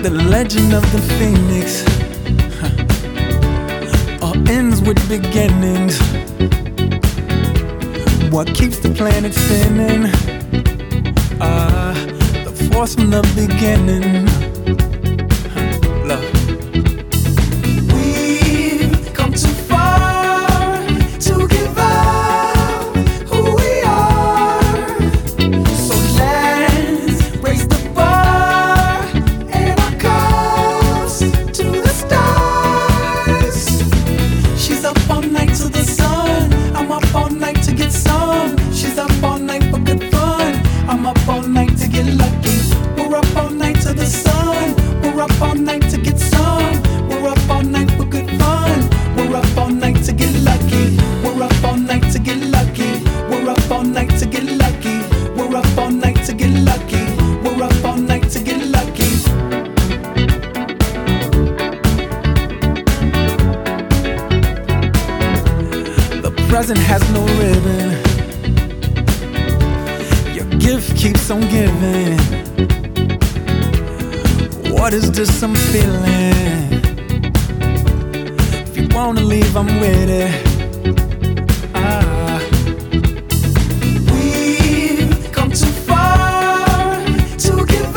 The legend of the phoenix all ends with beginnings. What keeps the planet spinning? The force from the beginning. Love. We've come too far to give up who we are. So let's raise the bar and our cups to the stars. She's up all night to the sun. I'm up all night to get some. She's up all night for good fun. I'm up all night to get lucky. We're up all night to the sun. We're up all night to get some. We're up all night for good fun. We're up all night to get lucky. We're up all night to get lucky. We're up all night to get lucky. We're up all night to get lucky. We're up all night to get lucky. The present has no ribbon. Your gift keeps on giving. What is this I'm feeling? If you wanna leave, I'm with it. We've come too far to give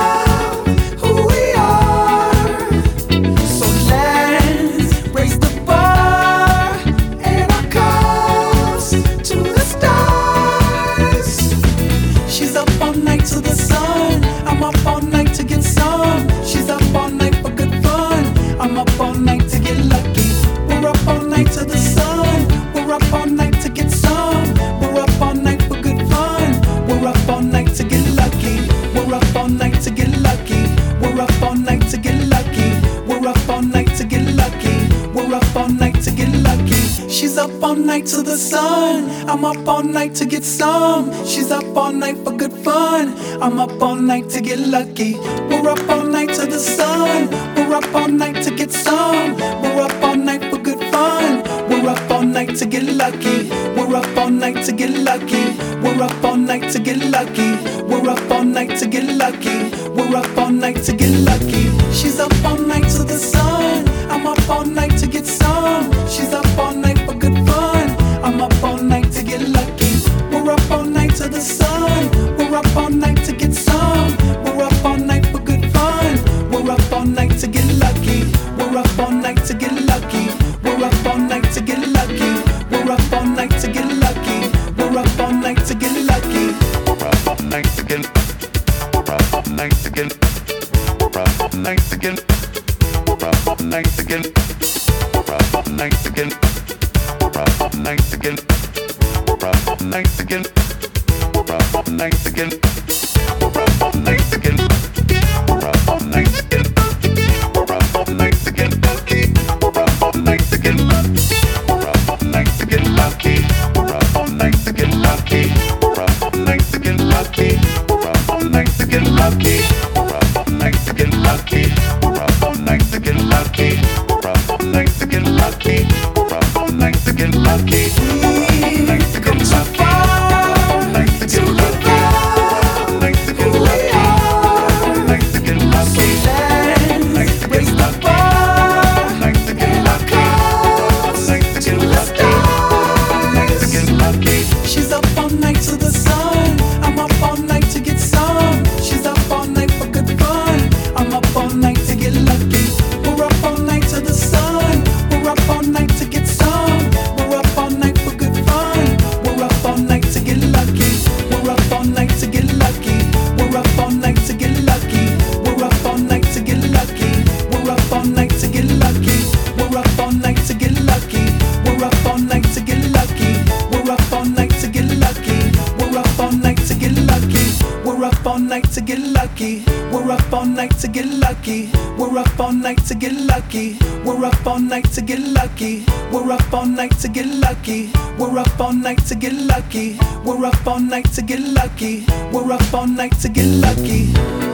up who we are. So let's raise the bar and our cups to the stars. She's up all night to the sun. I'm up all night to get some. She's up all night for good fun. I'm up all night to get lucky. We're up all night to the sun. We're up all night to get some. We're up all night for good fun. We're up all night to get lucky. We're up all night to get lucky. We're up all night to get lucky. We're up all night to get lucky. We're up all night to get lucky. She's up all night to the sun. I'm up all night to get some. She's up all night for good fun. I'm up all night to get lucky. We're up all night to the sun. We're up all night to get some. We're up all night for good fun. We're up all night to get lucky. We're up all night to get lucky. We're up all night to get lucky. We're up all night to get lucky. We're up all night to get lucky. She's up all night to the sun. I'm up all night to get some. She's up all night for good fun. I'm up all night to get lucky. We're up all night to the sun. We're up all night to get some. We're up all night for good fun. We're up all night to get lucky. We're up all night to get lucky. We're up all night to get lucky. We're up all night to get lucky. We're up all night to get lucky. We're up all night to get. We're up all night to get. We're up all night to get. We're up all night to get. We're up all night to get. We're up all night to get. We're up all night to get. We're up all night to get. We're up all night to get. We're up all night to get. We're up all night to get lucky. We're up all night to get lucky. We're up all night to get lucky. We're up all night to get lucky. We're up all night to get lucky. We're up all night to get lucky. We're up all night to get lucky. We're up all night to get lucky. We're up all night to get lucky. We're up all night to get lucky. We've come too far to give up who we are. So let's raise the bar and our cups to the stars. She's up all night to the sun. I'm up all night to get some. She's up all night for good fun. I'm up all night to get lucky. We're up all night to the sun. We're up all night to get some. We're up all night for good fun. We're up all night to get lucky. We're up all night to get lucky. We're up all night to get lucky. We're up all night to get lucky. We're up all night to get lucky. We're up all night to get lucky. We're up all night to get lucky. We're up all night to get lucky. We're up all night to get lucky. We're up all night to get lucky. We're up all night to get lucky. We're up all night to get lucky. We're up all night to get lucky. We're up all night to get lucky. We're up all night to get lucky. We're up all night to get lucky. We're up all night to get lucky.